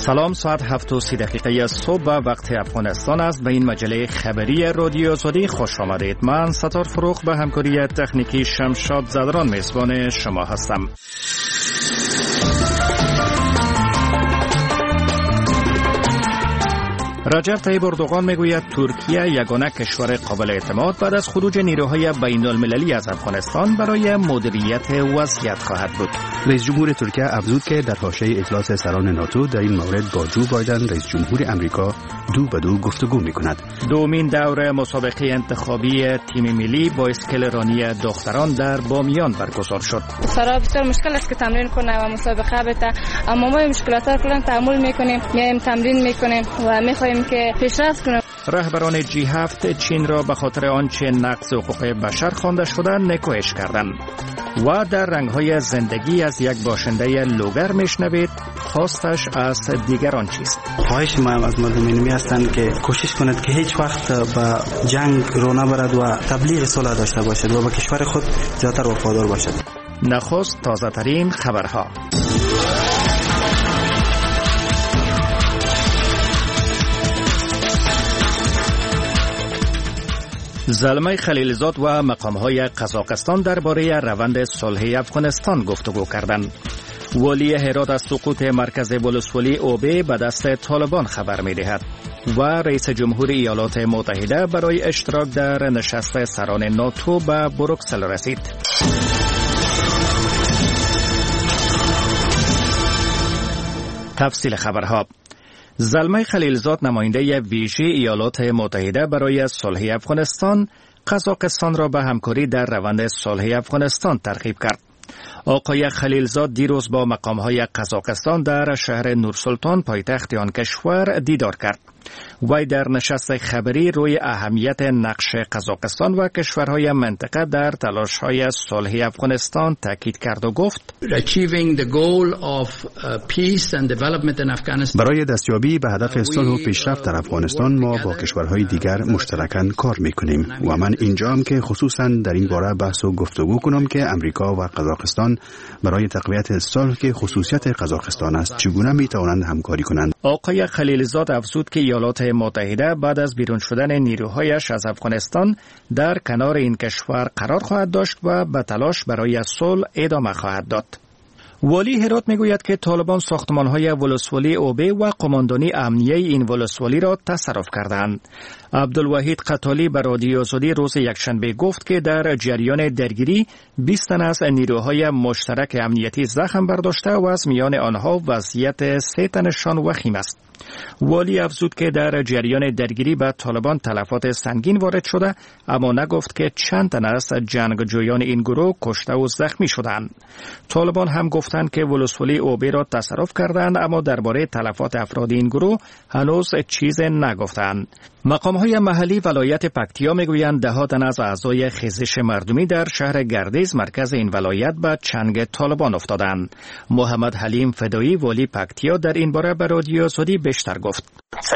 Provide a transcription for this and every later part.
سلام، ساعت 7:30 صبح وقت افغانستان است. به این مجله خبری رادیو آزادی خوش آمدید. من ستار فروخ به همکاری تکنیکی شمشاد زدران میزبان شما هستم. رجب طیب اردوغان میگوید ترکیه یگانه کشور قابل اعتماد بعد از خروج نیروهای بین المللی از افغانستان برای مدیریت وضعیت خواهد بود. رئیس جمهور ترکیه افزود که در حاشیه اجلاس سران ناتو در این مورد با جو بایدن رئیس جمهور امریکا دو به دو گفتگو میکند. دومین دوره مسابقه انتخابی تیم ملی با اسکلرانی دختران در بامیان برگزار شد. سرا بسیار مشکل است که تمرین کنه و مسابقه بده، اما ما مشکلات را کلا تحمل میکنیم، میایم تمرین میکنیم و میخوایم که پیشرفت کنیم. رهبران G7 چین را به خاطر آنچه نقض حقوق بشر خوانده شده نکوهش کردند. و در رنگ‌های زندگی از یک باشنده لوگر میشنوید خواستش از دیگران چیست. خواهش ما از مردم اینمی هستند که کوشش کنند که هیچ وقت به جنگ رو نبرد و تبلیغ صلح داشته باشد و به کشور خود زیادتر وفادار باشد. نخست تازه ترین خبرها. زلمه خلیلزاد و مقام‌های قزاقستان درباره روند صلح افغانستان گفتگو کردند. والی هرات از سقوط مرکز ولسوالی اوبه به دست طالبان خبر می‌دهد و رئیس جمهور ایالات متحده برای اشتراک در نشست سران ناتو به بروکسل رسید. تفصیل خبرها. زلمه خلیلزاد نماینده ویژه ایالات متحده برای صلح افغانستان قزاقستان را به همکاری در روند صلح افغانستان ترغیب کرد. آقای خلیلزاد دیروز با مقام‌های قزاقستان در شهر نورسلطان پایتخت آن کشور دیدار کرد. وی در نشست خبری روی اهمیت نقش قزاقستان و کشورهای منطقه در تلاش‌های صلح افغانستان تاکید کرد و گفت برای دستیابی به هدف صلح و پیشرفت در افغانستان ما با کشورهای دیگر مشترکاً کار می‌کنیم و من اینجام که خصوصاً در این باره بحث و گفتگو کنم که امریکا و قزاقستان برای تقویت صلح که خصوصیت قزاقستان است چگونه می‌توانند همکاری کنند. آقای خلیلزاد افزود که ایالات متحده بعد از بیرون شدن نیروهایش از افغانستان در کنار این کشور قرار خواهد داشت و به تلاش برای صلح ادامه خواهد داد. والی هرات میگوید که طالبان ساختمان‌های ولسوالی اوبه و قماندانی امنیه این ولسوالی را تصرف کردند. عبدالوحید قتالی به رادیو آزادی روز یکشنبه گفت که در جریان درگیری 20 تن از نیروهای مشترک امنیتی زخم برداشته و از میان آنها وضعیت 3 تنشان وخیم است. والی افزود که در جریان درگیری به طالبان تلفات سنگین وارد شده، اما نگفت که چند تن از جنگجویان این گروه کشته و زخمی شدند. طالبان هم گفتند که ولسوالی اوبه را تصرف کردند، اما درباره تلفات افراد این گروه هنوز چیز نگفتند. مقام‌های محلی ولایت پکتیا میگویند 10 تن از اعضای خیزش مردمی در شهر گردیز مرکز این ولایت به چنگ طالبان افتادند. محمد حلیم فدایی والی پکتیا در این باره به رادیو آزادی بیشتر گفت.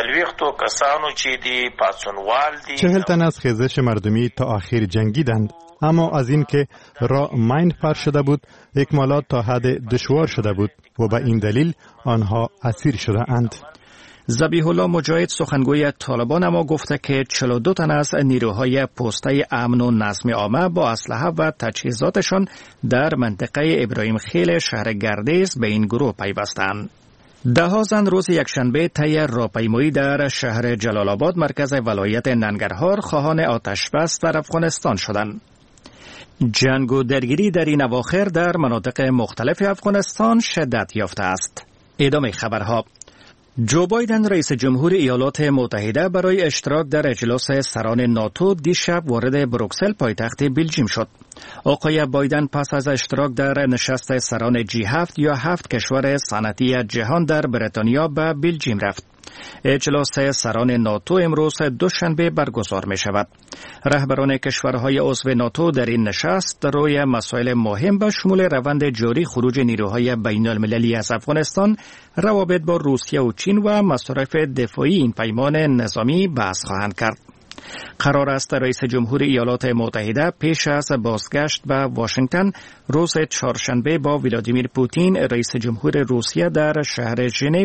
40 تن از خیزش مردمی تا آخر جنگیدند، اما از این که راه ماین پر شده بود اکمالات تا حد دشوار شده بود و به این دلیل آنها اسیر شده اند. ذبیح الله مجاهد سخنگوی طالبان اما گفته که 42 تن از نیروهای پسته امن و نظم عامه با اسلحه و تجهیزاتشان در منطقه ابراهیم خیل شهر گردیز به این گروه پیوستند. 10 زن روز یکشنبه طی راهپیمایی در شهر جلال آباد مرکز ولایت ننگرهار خواهان آتش بس در افغانستان شدند. جنگ و درگیری در این اواخر در مناطق مختلف افغانستان شدت یافته است. ادامه خبرها. جو بایدن رئیس جمهور ایالات متحده برای اشتراک در اجلاس سران ناتو دیشب وارد بروکسل پایتخت بلژیم شد. آقای بایدن پس از اشتراک در نشست سران G7 یا 7 کشور صنعتی جهان در بریتانیا به بلژیم رفت. اجلاس سران ناتو امروز دوشنبه برگزار می شود. رهبران کشورهای عضو ناتو در این نشست روی مسائل مهم به شمول روند جاری خروج نیروهای بین المللی از افغانستان، روابط با روسیه و چین و مصارف دفاعی این پیمان نظامی بحث خواهند کرد. قرار است رئیس جمهور ایالات متحده پیش از بازگشت به واشنگتن روز چهارشنبه با ولادیمیر پوتین رئیس جمهور روسیه در شهر ژنو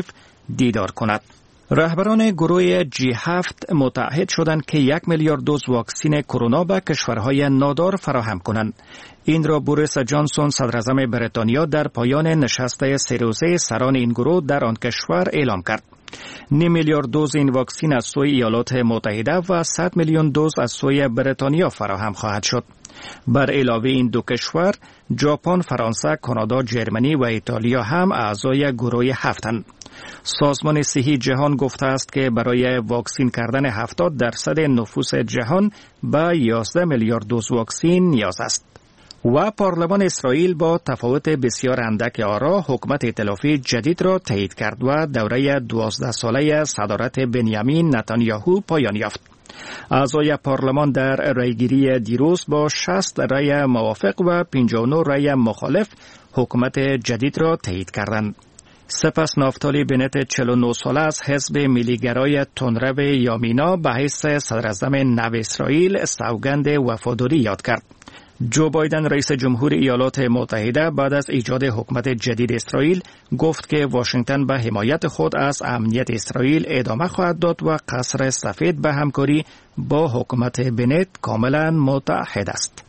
دیدار کند. رهبران گروه G7 متعهد شدند که 1 میلیارد دوز واکسن کرونا به کشورهای نادار فراهم کنند. این را بوریس جانسون صدراعظم بریتانیا در پایان نشست 3 روزه سران این گروه در آن کشور اعلام کرد. 9 میلیارد دوز این واکسن از سوی ایالات متحده و 100 میلیون دوز از سوی بریتانیا فراهم خواهد شد. بر علاوه این دو کشور، ژاپن، فرانسه، کانادا، جرمنی و ایتالیا هم اعضای گروه 7 سازمان صحی جهان گفته است که برای واکسین کردن 70% نفوس جهان به 11 میلیارد دوز واکسن نیاز است. و پارلمان اسرائیل با تفاوت بسیار اندک آرا حکومت ائتلافی جدید را تایید کرد و دوره 12 ساله صدارت بنیامین نتانیاهو پایان یافت. اعضای پارلمان در رایگیری دیروز با 60 رای موافق و 59 رای مخالف حکومت جدید را تایید کردند. سپس نافتالی بنت 49 ساله از حزب ملیگرای تندرو یامینا به حیث صدراعظم نو اسرائیل سوگند وفاداری یاد کرد. جو بایدن رئیس جمهور ایالات متحده بعد از ایجاد حکومت جدید اسرائیل گفت که واشنگتن به حمایت خود از امنیت اسرائیل ادامه خواهد داد و قصر سفید به همکاری با حکومت بنت کاملا متحد است.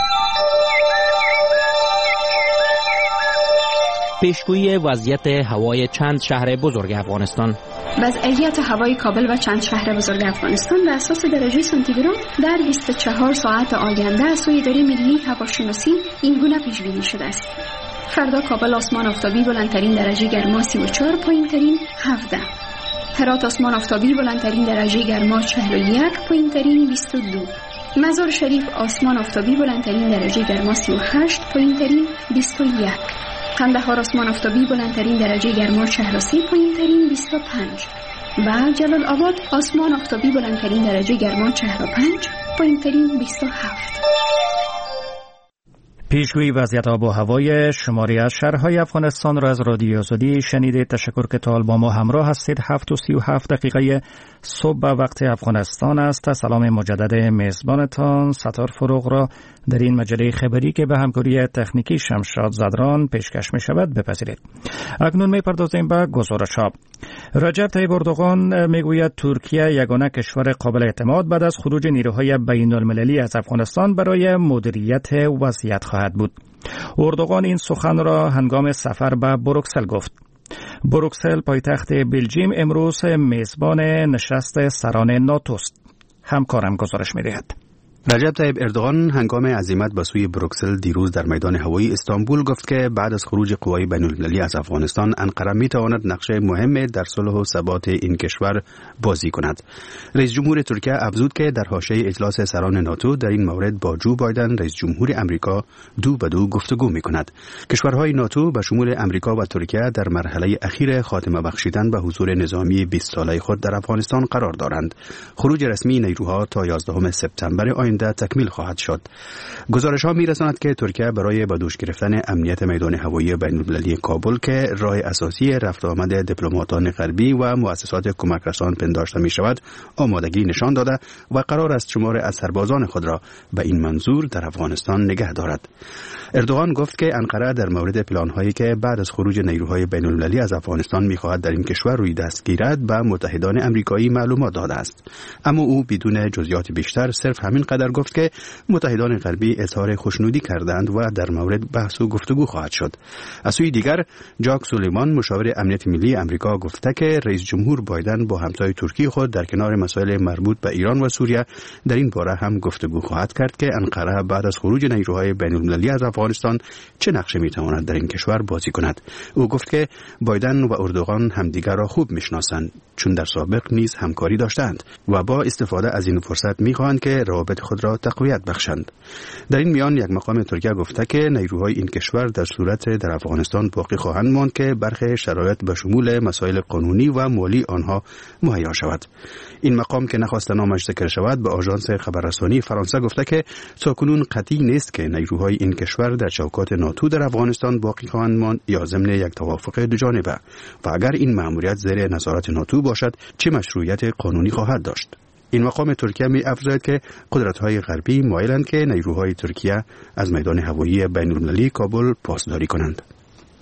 پیشگویی وضعیت هوای چند شهر بزرگ افغانستان. وضعیت هوای کابل و چند شهر بزرگ افغانستان به اساس درجه سانتیگراد در 24 ساعت آینده از سوی اداره ملی هواشناسی این گونه پیش بینی شده است. فردا کابل آسمان آفتابی بلندترین درجه گرما 34، پایینترین 17. هرات آسمان آفتابی بلندترین درجه گرما 41، پایینترین 22. مزار شریف آسمان آفتابی بلندترین درجه گرما 38، پایینترین 21. قندهار آسمان آفتابی بلندترین درجه گرما 43، پایینترین 25. و جلال آباد آسمان آفتابی بلندترین درجه گرما 45، پایینترین 27. پیشگویی وضعیت آب و هوای شماری از شهرهای افغانستان را از رادیو آزادی شنیدید. تشکر که تا با ما همراه هستید. 7:37 صبح به وقت افغانستان است. سلام مجدد میزبانتان ستار فروغ را در این مجله خبری که به همکاری تکنیکی شمشاد زدران پیشکش می شود بپذیرید. اکنون می پردازیم به گزارش‌ها. رجب طیب اردوغان می گوید ترکیه یگانه کشور قابل اعتماد بعد از خروج نیروهای بین المللی از افغانستان برای مدیریت وضعیت خواهد بود. اردوغان این سخن را هنگام سفر به بروکسل گفت. بروکسل پایتخت بلژیم امروز میزبان نشست سران ناتو است. همکارم گزارش می‌دهد. رجب طیب اردوغان هنگام عزیمت به سوی بروکسل دیروز در میدان هوایی استانبول گفت که بعد از خروج قوای بین المللی از افغانستان انقره میتواند نقش مهم در صلح و ثبات این کشور بازی کند. رئیس جمهور ترکیه افزود که در حاشیه اجلاس سران ناتو در این مورد با جو بایدن رئیس جمهور امریکا دو به دو گفتگو میکند. کشورهای ناتو به شمول امریکا و ترکیه در مرحله اخیر خاتمه بخشیدن به حضور نظامی 20 ساله خود در افغانستان قرار دارند. خروج رسمی نیروها تا 11 سپتامبر آینده تکمیل خواهد شد. گزارش ها میرساند که ترکیه برای به دوش گرفتن امنیت میدان هوایی بین المللی کابل که راه اساسی رفت آمد دیپلماتان غربی و مؤسسات کمک رسان پنداشته می شود آمادگی نشان داده و قرار است شمار از سربازان خود را به این منظور در افغانستان نگه دارد. اردوغان گفت که انقره در مورد پلان‌هایی که بعد از خروج نیروهای بین المللی از افغانستان می‌خواهد در این کشور روی دست گیرد به متحدان آمریکایی معلومات داده است. اما او بدون جزئیات بیشتر صرف همین قدر گفت که متحدان غربی اظهار خوشنودی کردند و در مورد بحث و گفتگو خواهد شد. از سوی دیگر جاک سولیمان مشاور امنیت ملی آمریکا گفته که رئیس جمهور بایدن با همسایه ترکیه خود در کنار مسائل مربوط به ایران و سوریه در این باره هم گفتگو خواهد کرد که انقره بعد از خروج نیروهای بین المللی از افغانستان چه نقشی میتواند در این کشور بازی کند. او گفت که بایدن و اردوغان همدیگر را خوب میشناسند چون در سابق نیز همکاری داشتند و با استفاده از این فرصت میخواهند که روابط خود را تقویت بخشند. در این میان یک مقام ترکیه گفته که نیروهای این کشور در صورت در افغانستان باقی خواهند ماند که برخی شرایط به شمول مسائل قانونی و مالی آنها مهیا شود. این مقام که نخواست نامش ذکر شود به آژانس خبررسانی فرانسه گفته که تاکنون قطعی نیست که نیروهای این کشور در چوکات ناتو در افغانستان باقی خواهند ماند یا ضمن یک توافق دوجانبه و اگر این مأموریت زیر نظارت ناتو باشد چه مشروعیت قانونی خواهد داشت. این مقام ترکیه می افزاید که قدرت‌های غربی مایلند که نیروهای ترکیه از میدان هوایی بین‌المللی کابل پاسداری کنند.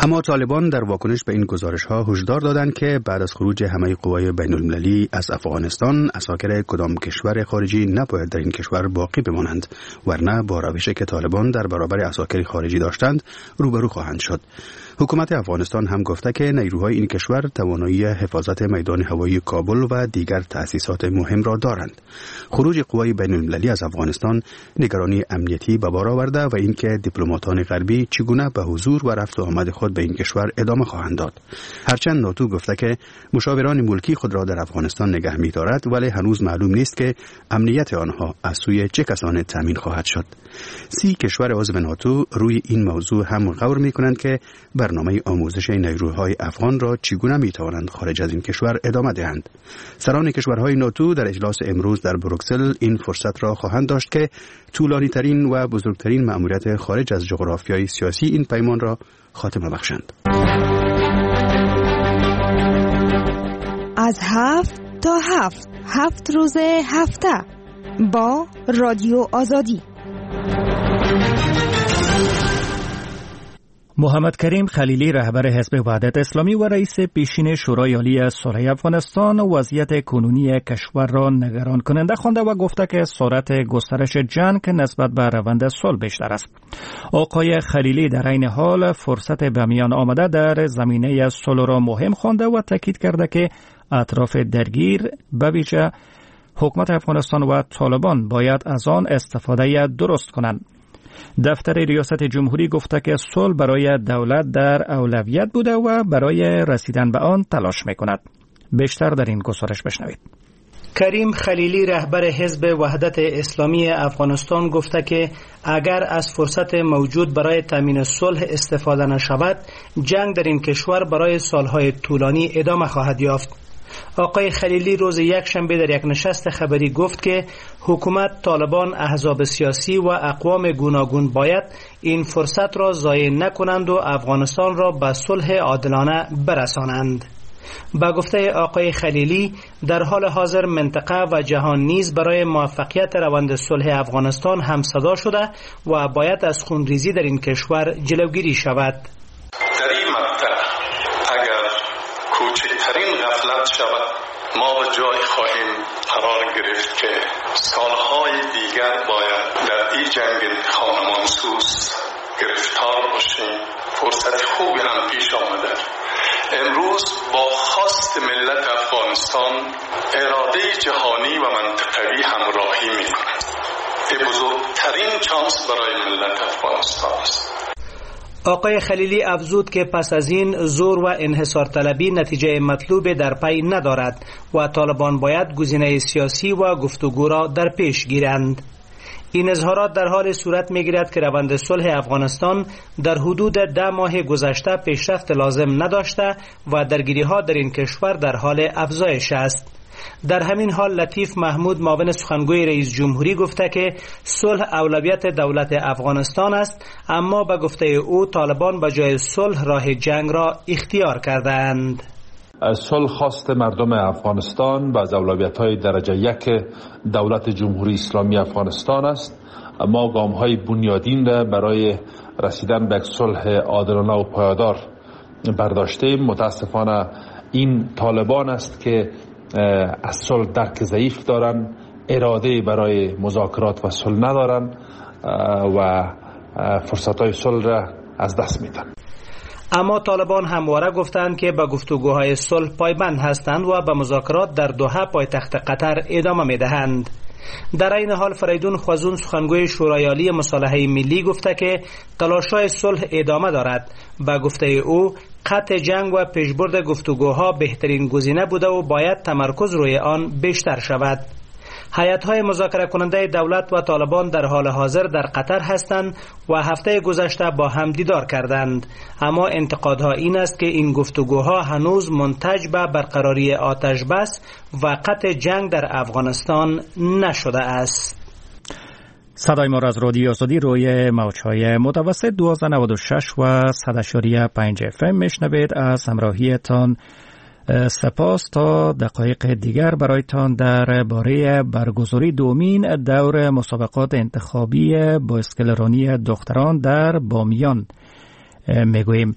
اما طالبان در واکنش به این گزارش‌ها هشدار دادند که بعد از خروج همه قوای بین‌المللی از افغانستان، عساکر کدام کشور خارجی نباید در این کشور باقی بمانند، ورنه با روشی که طالبان در برابر عساکر خارجی داشتند روبرو خواهند شد. حکومت افغانستان هم گفته که نیروهای این کشور توانایی حفاظت میدان هوایی کابل و دیگر تأسیسات مهم را دارند. خروج قوای بین‌المللی از افغانستان نگرانی امنیتی به بار آورده و اینکه دیپلماتان غربی چگونه به حضور و رفت و آمد خود به این کشور ادامه خواهند داد. هرچند ناتو گفته که مشاوران ملکی خود را در افغانستان نگه می‌دارد، ولی هنوز معلوم نیست که امنیت آنها از سوی چه کسانی تامین خواهد شد. 30 کشور عضو ناتو روی این موضوع هم غور می‌کنند که برنامه آموزش نیروهای افغان را چگونه می‌توانند خارج از این کشور ادامه دهند. سران کشورهای ناتو در اجلاس امروز در بروکسل این فرصت را خواهند داشت که طولانی‌ترین و بزرگترین مأموریت خارج از جغرافیای سیاسی این پیمان را خاتمه بخشند. از 7 تا 7 روز هفته با رادیو آزادی. محمد کریم خلیلی رهبر حزب وحدت اسلامی و رئیس پیشین شورای عالی صلح افغانستان وضعیت کنونی کشور را نگران کننده خوانده و گفته که سرعت گسترش جنگ نسبت به روند صلح بیشتر است. آقای خلیلی در عین حال فرصت به میان آمده در زمینه صلح را مهم خوانده و تاکید کرده که اطراف درگیر به ویژه حکومت افغانستان و طالبان باید از آن استفاده درست کنند. دفتر ریاست جمهوری گفته که صلح برای دولت در اولویت بوده و برای رسیدن به آن تلاش می‌کند. بیشتر در این گزارش بشنوید. کریم خلیلی رهبر حزب وحدت اسلامی افغانستان گفته که اگر از فرصت موجود برای تامین صلح استفاده نشود، جنگ در این کشور برای سالهای طولانی ادامه خواهد یافت. آقای خلیلی روز یکشنبه در یک نشست خبری گفت که حکومت، طالبان، احزاب سیاسی و اقوام گوناگون باید این فرصت را ضایع نکنند و افغانستان را به صلح عادلانه برسانند. با گفته آقای خلیلی در حال حاضر منطقه و جهان نیز برای موفقیت روند صلح افغانستان همصدا شده و باید از خونریزی در این کشور جلوگیری شود. در این مقطع اگر کوچکترین غفلت شود، ما به جای خواهیم قرار گرفت که سالهای دیگر باید در این جنگ خانمانسوز گرفتار باشیم. فرصت خوبی هم پیش آمده. امروز با خواست ملت افغانستان اراده جهانی و منطقوی همراهی می‌کند. این بزرگترین چانس برای ملت افغانستان است. آقای خلیلی افزود که پس از این زور و انحصار طلبی نتیجه مطلوب در پی ندارد و طالبان باید گزینه سیاسی و گفتگو را در پیش گیرند. این اظهارات در حال صورت می‌گیرد که روند صلح افغانستان در حدود 10 ماه گذشته پیشرفت لازم نداشته و درگیری‌ها در این کشور در حال افزایش است. در همین حال لطیف محمود معاون سخنگوی رئیس جمهوری گفته که صلح اولویت دولت افغانستان است، اما به گفته او طالبان به جای صلح راه جنگ را اختیار کردند. صلح خواست مردم افغانستان و از اولویت‌های درجه 1 دولت جمهوری اسلامی افغانستان است. ما گام‌های بنیادین را برای رسیدن به صلح عادلانه و پایدار برداشتیم. متاسفانه این طالبان است که از صلح درک ضعیف دارند، اراده برای مذاکرات و صلح ندارند و فرصت‌های صلح را از دست میدن. اما طالبان همواره گفتند که به گفتگوهای صلح پایبند هستند و به مذاکرات در دوحه پایتخت قطر ادامه میدهند. در این حال فریدون خوازون سخنگوی شورای عالی مصالحه ملی گفته که تلاش‌های صلح ادامه دارد. به گفته او قطع جنگ و پیشبرد گفتگوها بهترین گزینه بوده و باید تمرکز روی آن بیشتر شود. هیئت‌های مذاکره کننده دولت و طالبان در حال حاضر در قطر هستند و هفته گذشته با هم دیدار کردند، اما انتقادها این است که این گفتگوها هنوز منتج به برقراری آتش بس و قطع جنگ در افغانستان نشده است. صدای ما را از رادیو آزادی روی موج‌های متوسط 1296 و 100.5 FM میشنوید. از همراهیتان سپاس. تا دقایق دیگر برایتان درباره برگزاری دومین دور مسابقات انتخابی بایسکلرانی دختران در بامیان میگوییم.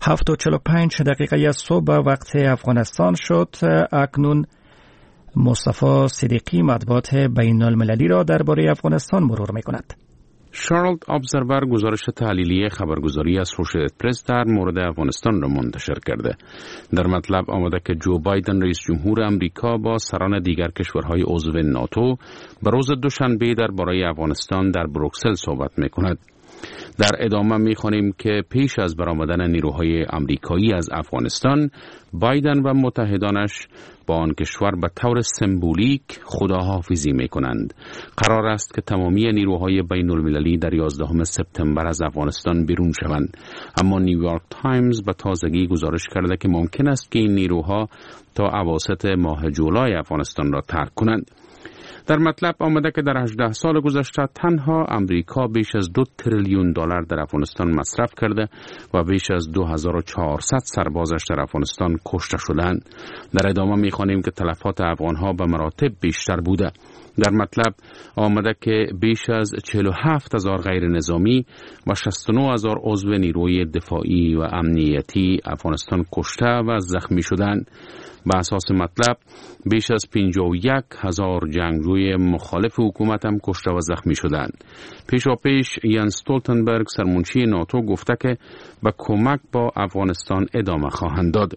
7:45 صبح وقت افغانستان شد. اکنون مصطفی صدیقی مطبوعات بین المللی را درباره افغانستان مرور میکند. شارلد ابزرور گزارش تحلیلی خبرگزاری اسوسییتد پرس در مورد افغانستان را منتشر کرده. در مطلب آمده که جو بایدن رئیس جمهور امریکا با سران دیگر کشورهای عضو ناتو به روز دوشنبه درباره افغانستان در بروکسل صحبت میکند. در ادامه می‌خوانیم که پیش از برآمدن نیروهای آمریکایی از افغانستان، بایدن و متحدانش با آن کشور به طور سمبولیک خداحافظی می‌کنند. قرار است که تمامی نیروهای بین‌المللی در 11 سپتامبر از افغانستان بیرون شوند، اما نیویورک تایمز به تازگی گزارش کرده که ممکن است که این نیروها تا اواسط ماه جولای افغانستان را ترک کنند. در مطلب آمده که در 18 سال گذشته تنها امریکا بیش از 2 تریلیون دلار در افغانستان مصرف کرده و بیش از 2400 سربازش در افغانستان کشته شدند. در ادامه می‌خوانیم که تلفات افغان‌ها به مراتب بیشتر بوده. در مطلب آمده که بیش از 47,000 غیر نظامی و 69,000 عضو نیروی دفاعی و امنیتی افغانستان کشته و زخمی شدند. به اساس مطلب بیش از 51,000 جنگجوی مخالف حکومت هم کشته و زخمی شدند. پیشاپیش یانس استولتنبرگ سرمنشی ناتو گفته که به کمک با افغانستان ادامه خواهند داد.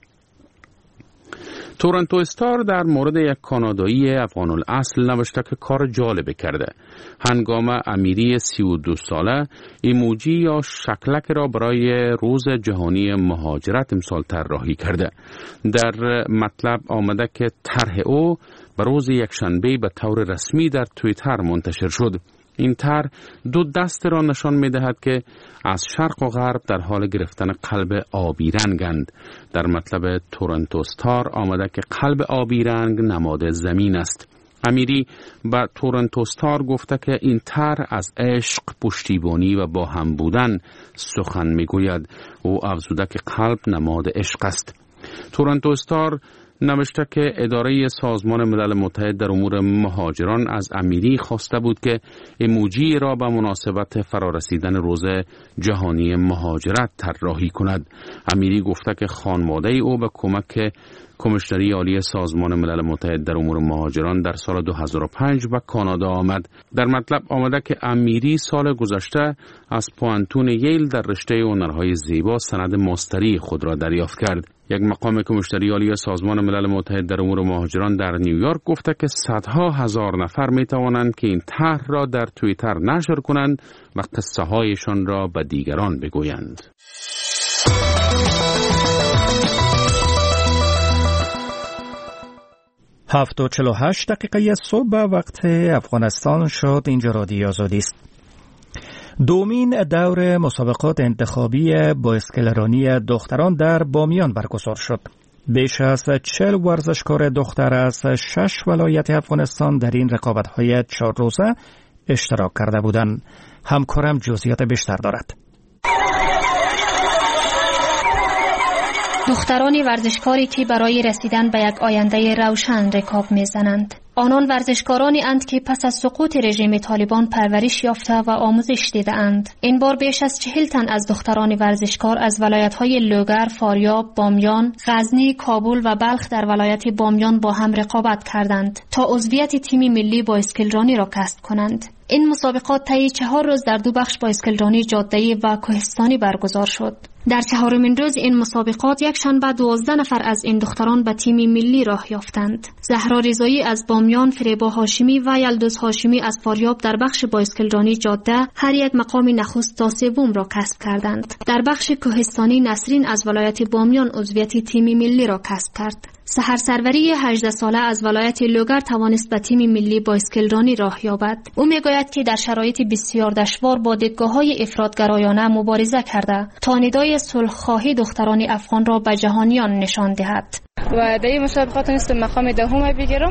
تورنتو استار در مورد یک کانادایی افغان الاصل نوشته که کار جالب کرده. هنگام امیری 32 ساله ایموجی یا شکلک را برای روز جهانی مهاجرت امسال طراحی کرده. در مطلب آمده که طرح او به روز یکشنبه به طور رسمی در توییتر منتشر شد. این طرح 2 دست را نشان می دهد که از شرق و غرب در حال گرفتن قلب آبی رنگند. در مطلب تورنتو استار آمده که قلب آبی رنگ نماد زمین است. امیری به تورنتو استار گفته که این طرح از عشق، پشتیبانی و با هم بودن سخن می گوید. او افزوده که قلب نماد عشق است. تورنتو استار نوشته که اداره سازمان ملل متحد در امور مهاجران از امیری خواسته بود که ایموجی را به مناسبت فرارسیدن روز جهانی مهاجرت طراحی کند. امیری گفته که خانواده او به کمک کمیشنری عالی سازمان ملل متحد در امور مهاجران در سال 2005 به کانادا آمد. در مطلب آمده که امیری سال گذشته از پوانتون ییل در رشته هنرهای زیبا سند ماستری خود را دریافت کرد. یک مقام کمیشنری عالی سازمان ملل متحد در امور مهاجران در نیویورک گفته که صدها هزار نفر می توانند که این طرح را در توییتر نشر کنند و قصه هایشان را به دیگران بگویند. 7:48 صبح وقت افغانستان شد. اینجا رادیو آزادی است. دومین دور مسابقات انتخابی بایسکلرانی دختران در بامیان برگزار شد. بیش از 40 ورزشکار دختر از 6 ولایت افغانستان در این رقابت‌های 4 روزه اشتراک کرده بودند. همکارم جزئیات بیشتر دارد. دختران ورزشکاری که برای رسیدن به یک آینده روشن رکاب می‌زنند. آنان ورزشکارانی اند که پس از سقوط رژیم طالبان پرورش یافته و آموزش دیده‌اند. این بار بیش از 40 تن از دختران ورزشکار از ولایت‌های لوگر، فاریاب، بامیان، غزنی، کابل و بلخ در ولایت بامیان با هم رقابت کردند تا عضویت تیم ملی بایسکلرانی را کسب کنند. این مسابقات طی 4 روز در 2 بخش بایسکلرانی جاده‌ای و کوهستانی برگزار شد. در 4مین روز این مسابقات یک شنبه 12 نفر از این دختران به تیم ملی راه یافتند. زهرا رضایی از بامیان، فریبا هاشمی و یلدوز هاشمی از فاریاب در بخش بایسکلرانی جاده هر یک مقام نخست تا سوم را کسب کردند. در بخش کوهستانی نسرین از ولایت بامیان عضویت تیم ملی را کسب کرد. سحر سروری 18 ساله از ولایت لوگر توانست به تیم ملی بایسکلرانی راه یابد. او میگوید که در شرایط بسیار دشوار با دیدگاه‌های افراط‌گرایانه مبارزه کرده تا ندای صلح‌خواهی دختران افغان را به جهانیان نشان دهد. و در این مسابقات نیست مقام 10 بگیرم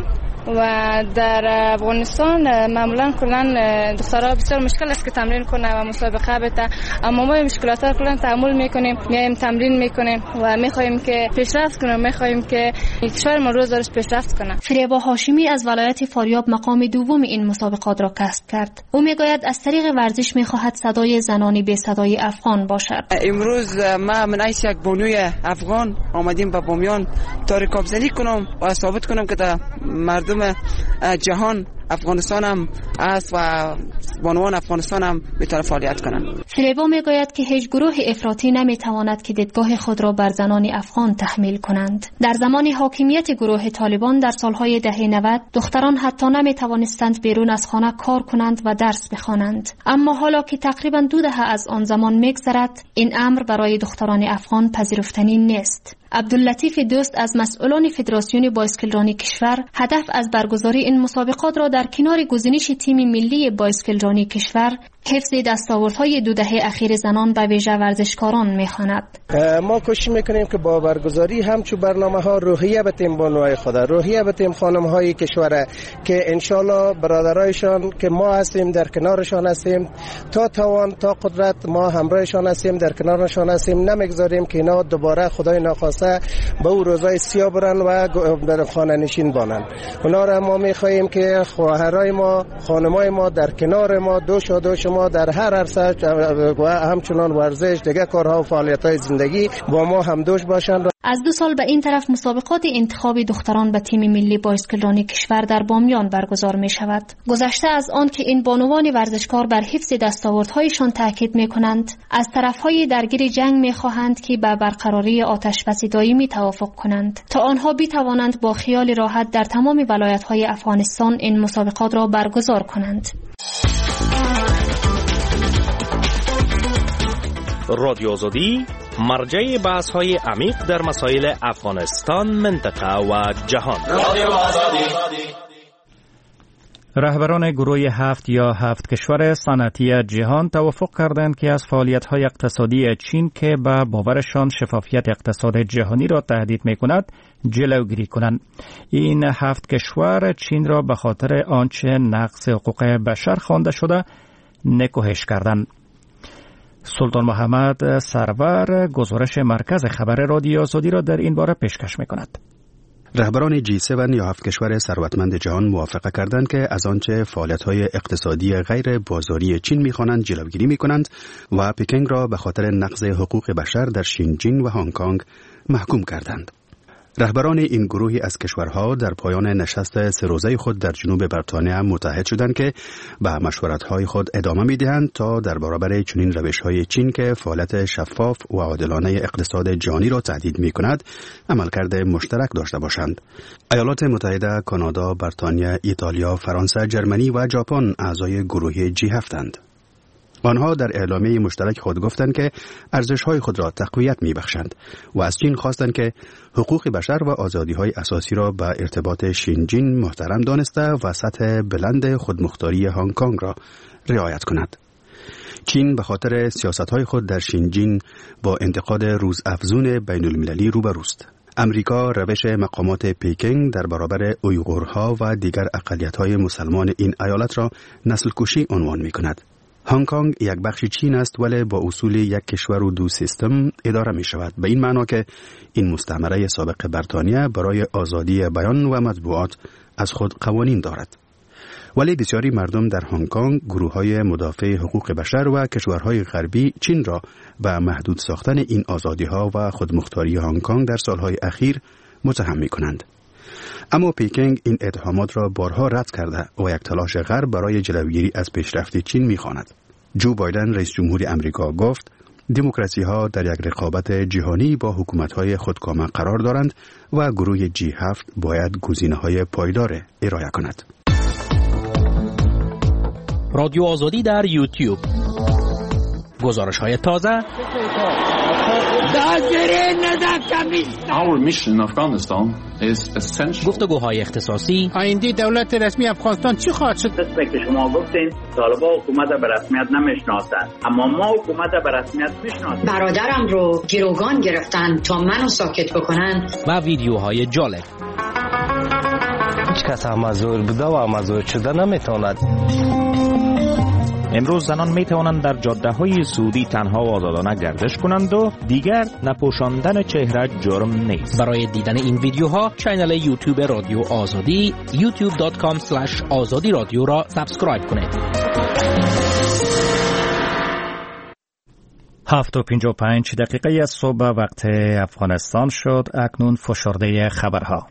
و در افغانستان معمولا کلا دخترها بسیار مشکل است که تمرین کنه و مسابقه بده، اما ما مشکلات ها کلا تحمل میکنیم، میایم تمرین میکنیم و میخوایم که پیشرفت کنیم، میخوایم که کشور ما روز روز پیشرفت کنه. فریبا هاشمی از ولایت فاریاب مقام دوم این مسابقات را کسب کرد. او میگوید از طریق ورزش میخواهد صدای زنانی به صدای افغان باشد. امروز ما من ایس یک بانوی افغان آمدیم به بامیان تا رکابزنی کنم و ثابت کنم که در مردم جهان افغانستان هم است و بانوان افغانستان هم میتونه فعالیت کنند. فریبا میگوید که هیچ گروه افراطی نمیتواند که دیدگاه خود را بر زنان افغان تحمیل کنند. در زمان حاکمیت گروه طالبان در سالهای دهه 90 دختران حتی نمیتوانستند بیرون از خانه کار کنند و درس بخوانند. اما حالا که تقریبا 2 دهه از آن زمان میگذرد، این امر برای دختران افغان پذیرفتنی نیست. عبداللطیف دوست از مسئولان فدراسیون بایسکلرانی کشور هدف از برگزاری این مسابقات را در کنار گزینش تیم ملی بایسکلرانی کشور حفظ دستاوردهای 2 دهه اخیر زنان به ویژه ورزشکاران می‌خواند. ما کوشش میکنیم که با برگزاری همچون برنامه‌ها روحیه بدیم بانوهای خود، روحیه بدیم خانم‌های کشور که انشالله برادرایشان که ما هستیم در کنارشان هستیم، تا توان تا قدرت ما همراهشان هستیم، در کنارشان هستیم، نمیگذاریم که اینا دوباره خدای ناخواسته به اون روزای سیاه برن و در خانه نشین بانن. اونا را ما می‌خواهیم که خواهرای ما، خانمای ما در کنار ما دوش ما در هر عرصه و همچنان ورزش دیگه کارها و فعالیت‌های زندگی با ما همدوش باشند. از 2 سال به این طرف مسابقات انتخاب دختران به تیم ملی بایسکلرانی کشور در بامیان برگزار می شود. گذشته از آن که این بانوان ورزشکار بر حفظ دستاوردهایشان تاکید می کنند، از طرفهای درگیر جنگ می خواهند که به برقراری آتش‌بس دائمی توافق کنند تا آنها بتوانند با خیال راحت در تمام ولایت‌های افغانستان این مسابقات را برگزار کنند. رادیو آزادی مرجع بحث‌های عمیق در مسائل افغانستان، منطقه و جهان. رادیو آزادی. رهبران گروه 7 یا 7 کشور صنعتی جهان توافق کردند که از فعالیت‌های اقتصادی چین که به باورشان شفافیت اقتصاد جهانی را تهدید می‌کند جلوگیری کنند. این 7 کشور چین را به خاطر آنچه نقض حقوق بشر خوانده شده نکوهش کردند. سلطان محمد سرور گزارش مرکز خبر رادیو آزادی را در این باره پیشکش می‌کند. رهبران G7 یا 7 کشور ثروتمند جهان موافقه کردند که از آنچه فعالیت‌های اقتصادی غیر بازاری چین می‌خوانند جلوگیری می‌کنند و پکینگ را به خاطر نقض حقوق بشر در شینجین و هنگ کنگ محکوم کردند. رهبران این گروهی از کشورها در پایان نشست 3 روزه خود در جنوب بریتانیا متحد شدند که به مشورت‌های خود ادامه می‌دهند تا در برابر چنین روش‌های چین که فعالیت شفاف و عادلانه اقتصاد جهانی را تهدید می‌کند عملکرد مشترک داشته باشند. ایالات متحده، کانادا، بریتانیا، ایتالیا، فرانسه، جرمنی و ژاپن اعضای گروه G7 آنها در اعلامیه مشترک خود گفتند که ارزش‌های خود را تقویت می‌بخشند و از چین خواستند که حقوق بشر و آزادی‌های اساسی را به ارتباط شینجین محترم دانسته و سطح بلند خودمختاری هنگ کنگ را رعایت کند. چین به خاطر سیاست‌های خود در شینجین با انتقاد روزافزون بین‌المللی روبروست. امریکا روش مقامات پکینگ در برابر اویغورها و دیگر اقلیت‌های مسلمان این ایالت را نسل کشی عنوان می‌کند. هنگ کنگ یک بخش چین است ولی با اصول یک کشور و 2 سیستم اداره می شود. به این معنا که این مستعمره سابق بریتانیا برای آزادی بیان و مطبوعات از خود قوانین دارد. ولی بسیاری مردم در هنگ کنگ، گروه‌های مدافع حقوق بشر و کشورهای غربی چین را به محدود ساختن این آزادی‌ها و خودمختاری هنگ کنگ در سالهای اخیر متهم می‌کنند. اما پکینگ این اتهامات را بارها رد کرده و یک تلاش غرب برای جلوگیری از پیشرفت چین می‌خواند. جو بایدن رئیس جمهور امریکا گفت دموکراسی‌ها در یک رقابت جهانی با حکومت‌های خودکامه قرار دارند و گروه G7 باید گزینه‌های پایدار ارائه کند. رادیو آزادی در یوتیوب. گزارش‌های تازه. Our mission in Afghanistan is essential. گفتگوهای اختصاصی. آینده دولت رسمی افغانستان چی خواهد شد؟ که شما گفتین طالبان حکومت به رسمیت نمیشناسند، اما ما حکومت به رسمیت میشناسیم. برادرم رو گروگان گرفتن تا منو ساکت بکنن. و ویدیوهای جالب. هیچ کس کس مزور بوده و مزور شده نمیتواند. امروز زنان می توانند در جاده‌های سعودی تنها و آزادانه گردش کنند و دیگر نپوشاندن چهره جرم نیست. برای دیدن این ویدیوها کانال یوتیوب رادیو آزادی youtube.com/azadi رادیو را سابسکرایب کنید. 7:55 دقیقه از صبح وقت افغانستان شد. اکنون فشرده خبرها.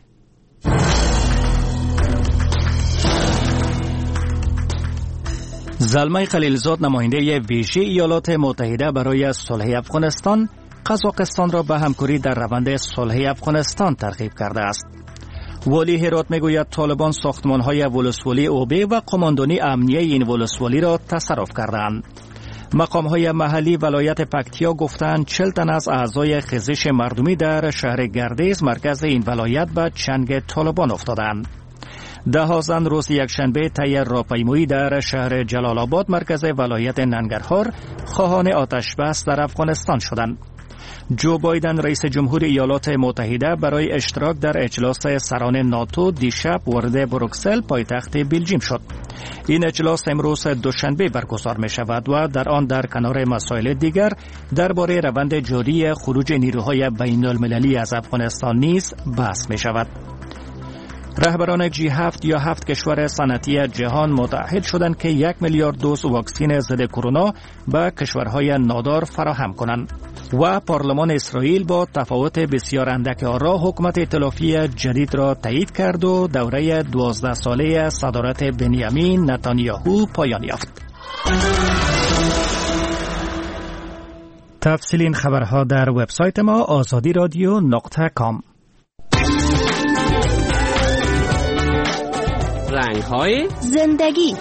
زلمه خلیلزاد نماینده ویژه ایالات متحده برای صلح افغانستان قزاقستان را به همکاری در روند صلح افغانستان ترغیب کرده است. والی هرات میگوید طالبان ساختمان‌های ولسوالی اوبه و قماندانی امنیه این ولسوالی را تصرف کردند. مقام‌های محلی ولایت پکتیا گفتند 40 تن از اعضای خیزش مردمی در شهر گردیز مرکز این ولایت به چنگ طالبان افتادند. 10 زن روز یکشنبه طی راهپیمایی در شهر جلال آباد مرکز ولایت ننگرهار خواهان آتش بس در افغانستان شدند. جو بایدن رئیس جمهور ایالات متحده برای اشتراک در اجلاس سران ناتو دیشب وارد بروکسل پایتخت بلژیم شد. این اجلاس امروز دوشنبه برگزار می شود و در آن در کنار مسائل دیگر درباره روند جاری خروج نیروهای بین المللی از افغانستان نیز بحث می شود. رهبران G7 یا 7 کشور صنعتی جهان متعهد شدند که 1 میلیارد دوز واکسن ضد کرونا به کشورهای نادار فراهم کنند و پارلمان اسرائیل با تفاوت بسیار اندک آرا حکومت ائتلافی جدید را تایید کرد و دوره 12 ساله صدارت بنیامین نتانیاهو پایان یافت. تفصیل این خبرها در وبسایت ما azadiradio.com. رنگ‌های زندگی.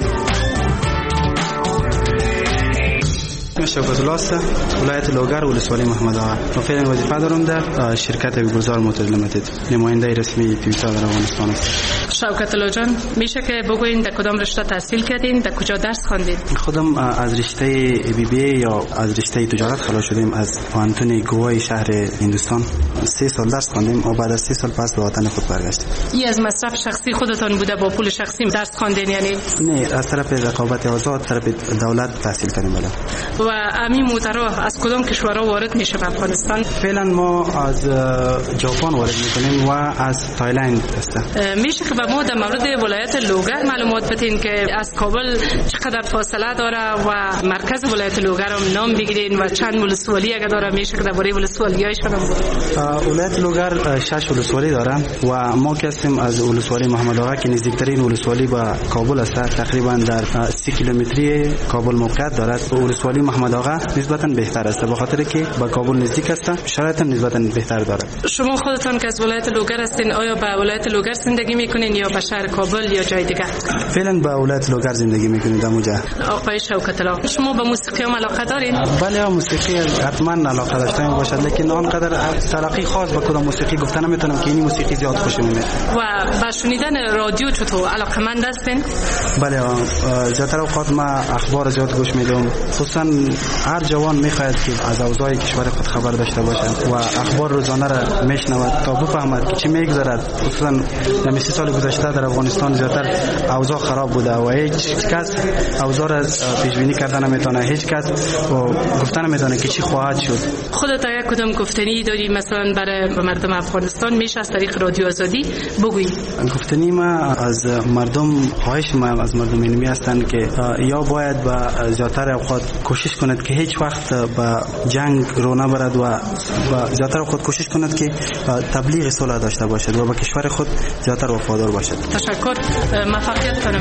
شوکت الله است، ولایت لوگر ولسوالی محمد آقا. و فعلا وظیفه دارم در شرکت گلزار موتور لیمیتد، نماینده رسمی پیوتا در افغانستان است. شوکت الله جان، میشه که بگوین در کدام رشته تحصیل کردین، در کجا درس خواندید؟ خودم از رشته BBA یا از رشته تجارت خلاص شدیم از پانتون گوای شهر هندوستان. 3 سال درس خواندیم و بعد از 3 سال پس به وطن خود برگشتیم. این از مصرف شخصی خودتان بوده با پول شخصی درس خواندین یعنی؟ نه، از طرف رقابت آزاد طرف دولت تحصیل کردیم. بله. و امی موترا از کدام کشورها وارد میشه به افغانستان؟ فعلا ما از ژاپن وارد میکنیم و از تایلند هستیم. میشه که به ما در مورد ولایت لوگر معلومات بدین که از کابل چقدر فاصله داره و مرکز ولایت لوگر هم نام بگیرین و چند ولسوالی اگه داره، میشه که درباره ولسوالی‌هایشون هم بگین. ولایت لوگر 6 ولسوالی داره و ما که هستیم از ولسوالی محمد آقا که نزدیکترین ولسوالی به کابل است، تقریبا در 30 کیلومتری کابل موقعیت دارد. ولسوالی محمد آقا نسبتاً بهتر است به خاطر که به کابل نزدیک است، شرایط نسبتاً بهتر دارد. شما خودتان که از ولایت لوگر هستین، آیا به ولایت لوگر زندگی میکنین یا به شهر کابل یا جای دیگه؟ فعلا به ولایت لوگر زندگی میکنیم در اونجا. آقای شوکت الله، شما به موسیقی هم علاقه دارین؟ بله، موسیقی حتما علاقه داشتم باشد، لیکن آنقدر تلقی خاص به کدام موسیقی گفتن نمیتونم که این موسیقی زیاد خوشم میاد. و به شنیدن رادیو چطور علاقه‌مند هستین؟ بله، زیادتر اوقات ما اخبار زیاد گوش میدم، خصوصا هر جوان میخواهد که از اوضاع کشور خود خبر داشته باشد و اخبار روزانه را میشنود تا بفهمد که چی میگذرد. خصوصا در 30 سال گذشته در افغانستان زیادتر اوضاع خراب بوده و هیچ کس اوضاع را پیش بینی کردن نمیتونه، هیچ کس گفتن نمیتونه که چی خواهد شد. خودت اگه کدام گفتنی داری مثلا برای مردم افغانستان میشه از طریق رادیو آزادی بگویی؟ گفتنی ما از مردم، خواهش ما از مردم اینمی هستند که یا باید با زیادتر اوقات کوشش کند که هیچ وقت با جنگ رو نبرد و زیادتر خود کوشش کند که تبلیغ صلح داشته باشد و به کشور خود زیادتر وفادار باشد. تشکر، موفقیت کنم.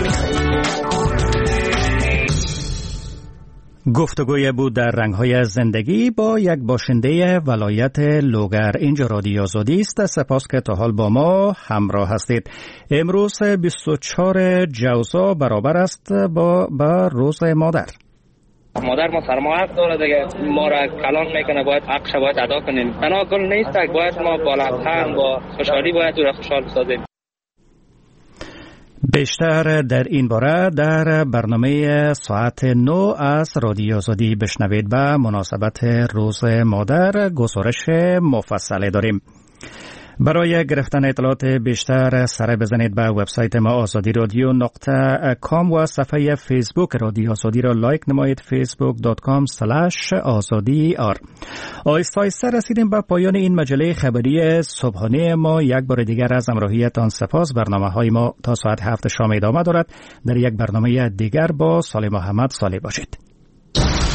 گفتگوی بود در رنگ‌های زندگی با یک باشنده ولایت لوگر. اینجا رادیو آزادی است. سپاس که تا حال با ما همراه هستید. امروز 24 جوزا برابر است با روز مادر. مادر ما سرما داره دیگه، ما را کلان میکنه، باید حقش باید ادا کنیم. تنها گل نیست، باید ما با لبخند با خوشحالی باید او را خوشحال بسازیم. بیشتر در این باره در برنامه ساعت 9 از رادیو آزادی بشنوید. به مناسبت روز مادر گزارش مفصل داریم. برای گرفتن اطلاعات بیشتر سر بزنید به وبسایت ما azadiradyo.com و صفحه فیسبوک رادیو آزادی را لایک نمایید facebook.com/azadi.ar. آهسته آهسته رسیدیم به پایان این مجله خبری صبحانه ما. یک بار دیگر از همراهیتان سپاس. برنامه‌های ما تا ساعت 7 شام ادامه دارد. در یک برنامه دیگر با صالح محمد صالح باشید.